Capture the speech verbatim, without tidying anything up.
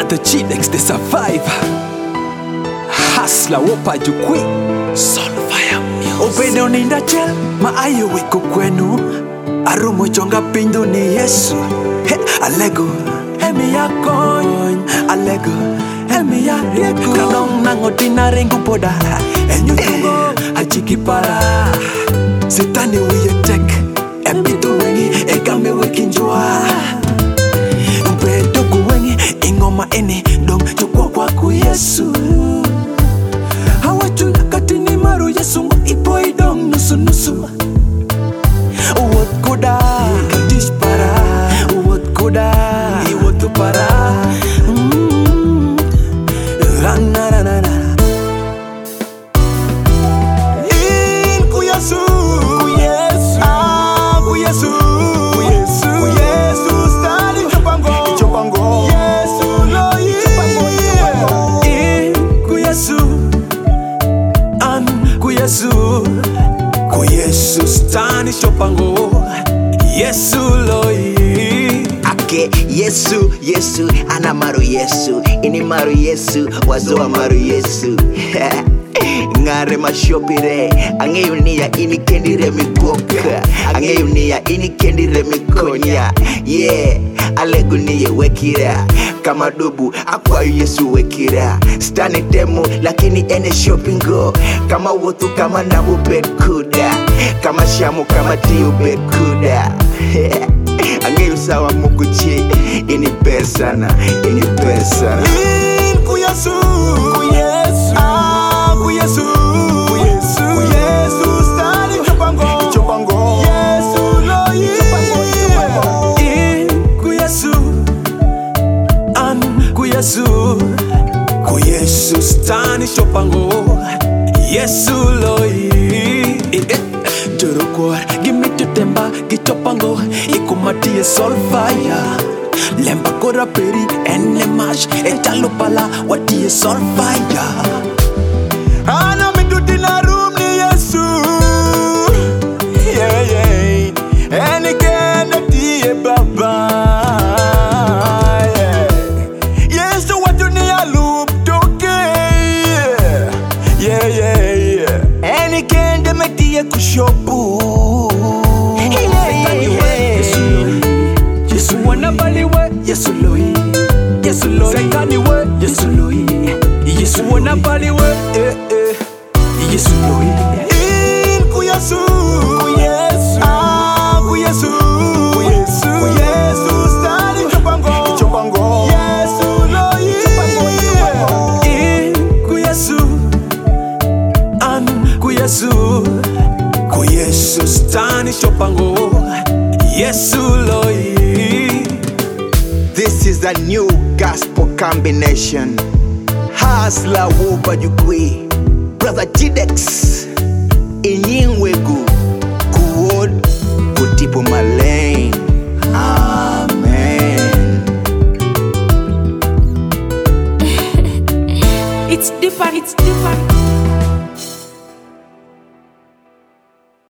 Brother Chidex, the survivor. Hustler, wopa jukwi. Soulfire music. Obede uninda chel, maayo wiko kwenu. Arumo chonga pindu ni Yesu. He, alego. Hemi ya koin. Alego. Hemi ya rieko. Kanong nango dinarengu poda. Enyu tungo, hachiki para. Sitani wiye tek. Embitu wengi, egame wekinjua. Mpedo kuwengi, ingoma eni. Dong chukwa kwa ku Yesu. Hawachula katini maru Yesu ngo ipo idong nusu nusu. Uwot kuda, kadish para. Uwot kuda, iwotu para. Mm. Na na na na. In ku Yesu, ku Yesu, ah ku Yesu, ku Yesu, ku Yesu stali chopango, chopango. Yesu lo chopango, chopango. In ku Yesu, an ku Yesu, ku Yesu stani chopango. Yesu loi Ake Yesu, Yesu, ana maru Yesu. Ini maru Yesu, wazoa maru Yesu. Ngare mashopire, angeyunia ini kendire mikoka. Angeyunia ini kendire mikonya. Yeah, alegu niye wekira. Kama dubu, akwa Yesu wekira. Stani demo, lakini ene shopping go. Kama wotu, kama nabu bekuda. Kama shamu, kama tiu bekuda. Angeyu sawa mukuchi. Ini pesana, ini pesana. In ku Yesu, ku Yesu, ah ku Yesu, ku Yesu, ku Yesu stani chopango, chopango. Yesu loi chopango, chopango. In ku Yesu, an ku Yesu, ku Yesu stani chopango. Yesu loi Jorokor, gimme to temba, gichopango, ikumatie Soulfire. Lemba kora peri, enne mash, etalopala, watie Soulfire. Ana mitu tina room ni Yesu. Yeah, yeah. Eni kenda tie baba. Yeah. Yesu watu ni alup toke. Yeah, yeah, yeah. Eni kenda metie kushopu. Yesu wanabaliwe, Yesu loi, Yesu loi. Sekaniwe, Yesu loi, Yesu wanabaliwe, eh eh, Yesu loi. In ku Yesu, ku Yesu, ah ku Yesu, ku Yesu, ku Yesu stani chopango, chopango. Yesu loi, chopango, chopango. In ku Yesu, an ku Yesu, ku Yesu stani chopango. Yesu loi. This is a new gospel combination. Hustler wopa jukwi. Brother Chidex. Inyingwegu. Kuwod. Kutipu malane. Amen. It's different, it's different.